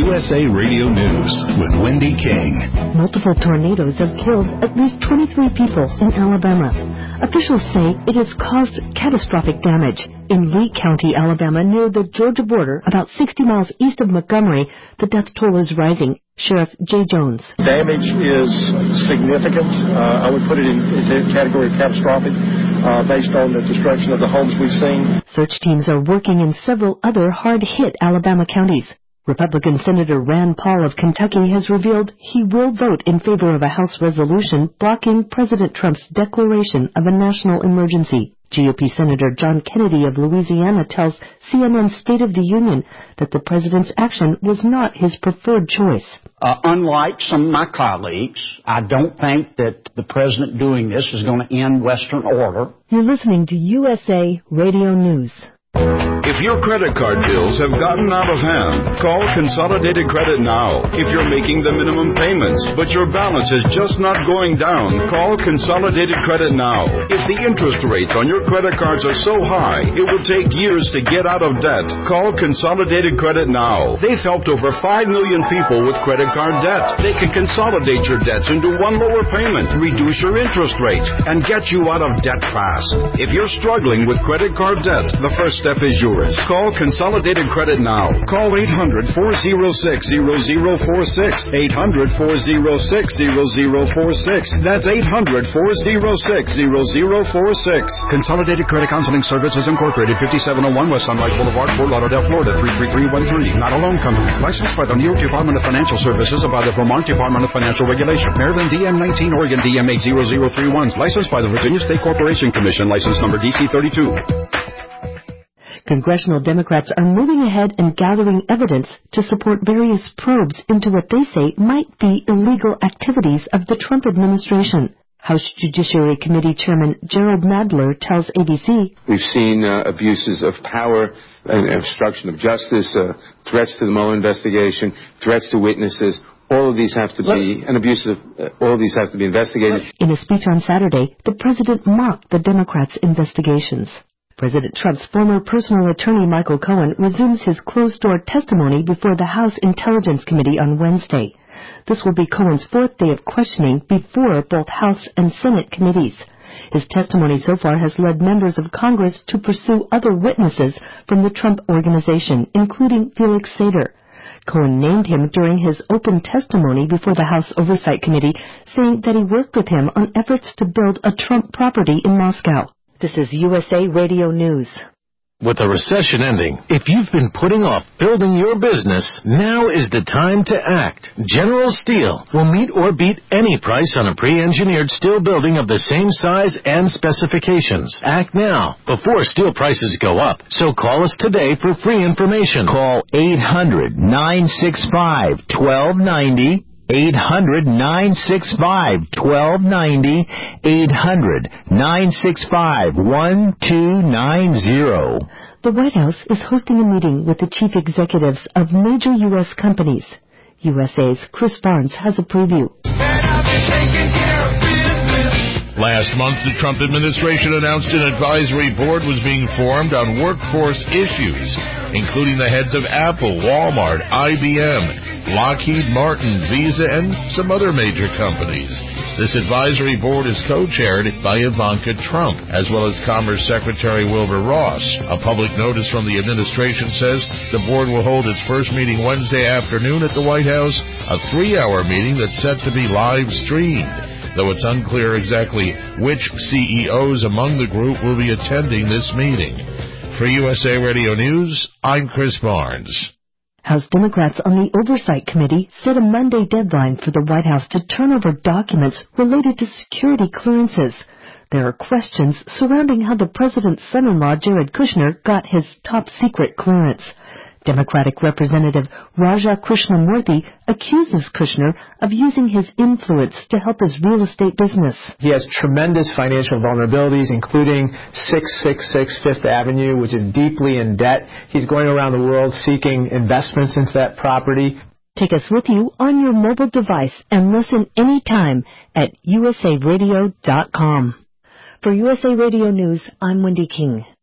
USA Radio News with Wendy King. Multiple tornadoes have killed at least 23 people in Alabama. Officials say it has caused catastrophic damage. In Lee County, Alabama, near the Georgia border, about 60 miles east of Montgomery, the death toll is rising. Sheriff Jay Jones. Damage is significant. I would put it in the category of catastrophic based on the destruction of the homes we've seen. Search teams are working in several other hard-hit Alabama counties. Republican Senator Rand Paul of Kentucky has revealed he will vote in favor of a House resolution blocking President Trump's declaration of a national emergency. GOP Senator John Kennedy of Louisiana tells CNN's State of the Union that the president's action was not his preferred choice. Unlike some of my colleagues, I don't think that the president doing this is going to end Western order. You're listening to USA Radio News. If your credit card bills have gotten out of hand, call Consolidated Credit now. If you're making the minimum payments, but your balance is just not going down, call Consolidated Credit now. If the interest rates on your credit cards are so high, it will take years to get out of debt, call Consolidated Credit now. They've helped over 5 million people with credit card debt. They can consolidate your debts into one lower payment, reduce your interest rates, and get you out of debt fast. If you're struggling with credit card debt, the first step is yours. Call Consolidated Credit now. Call 800-406-0046. 800-406-0046. That's 800-406-0046. Consolidated Credit Counseling Services Incorporated, 5701 West Sunlight Boulevard, Fort Lauderdale, Florida, 33313. Not a loan company. Licensed by the New York Department of Financial Services and by the Vermont Department of Financial Regulation. Maryland DM19, Oregon DM80031. Licensed by the Virginia State Corporation Commission. License number DC32. Congressional Democrats are moving ahead and gathering evidence to support various probes into what they say might be illegal activities of the Trump administration. House Judiciary Committee Chairman Gerald Nadler tells ABC, "We've seen abuses of power and obstruction of justice, threats to the Mueller investigation, threats to witnesses. All of these have to be all of these have to be investigated." In a speech on Saturday, the president mocked the Democrats' investigations. President Trump's former personal attorney Michael Cohen resumes his closed-door testimony before the House Intelligence Committee on Wednesday. This will be Cohen's fourth day of questioning before both House and Senate committees. His testimony so far has led members of Congress to pursue other witnesses from the Trump Organization, including Felix Sater. Cohen named him during his open testimony before the House Oversight Committee, saying that he worked with him on efforts to build a Trump property in Moscow. This is USA Radio News. With the recession ending, if you've been putting off building your business, now is the time to act. General Steel will meet or beat any price on a pre-engineered steel building of the same size and specifications. Act now, before steel prices go up. So call us today for free information. Call 800-965-1290. 800-965-1290, 800-965-1290. The White House is hosting a meeting with the chief executives of major U.S. companies. USA's Chris Barnes has a preview. Last month, the Trump administration announced an advisory board was being formed on workforce issues, including the heads of Apple, Walmart, IBM, Lockheed Martin, Visa, and some other major companies. This advisory board is co-chaired by Ivanka Trump, as well as Commerce Secretary Wilbur Ross. A public notice from the administration says the board will hold its first meeting Wednesday afternoon at the White House, a 3-hour meeting that's set to be live-streamed, though it's unclear exactly which CEOs among the group will be attending this meeting. For USA Radio News, I'm Chris Barnes. House Democrats on the Oversight Committee set a Monday deadline for the White House to turn over documents related to security clearances. There are questions surrounding how the president's son-in-law, Jared Kushner, got his top-secret clearance. Democratic Representative Raja Krishnamurthy accuses Kushner of using his influence to help his real estate business. He has tremendous financial vulnerabilities, including 666 Fifth Avenue, which is deeply in debt. He's going around the world seeking investments into that property. Take us with you on your mobile device and listen anytime at usaradio.com. For USA Radio News, I'm Wendy King.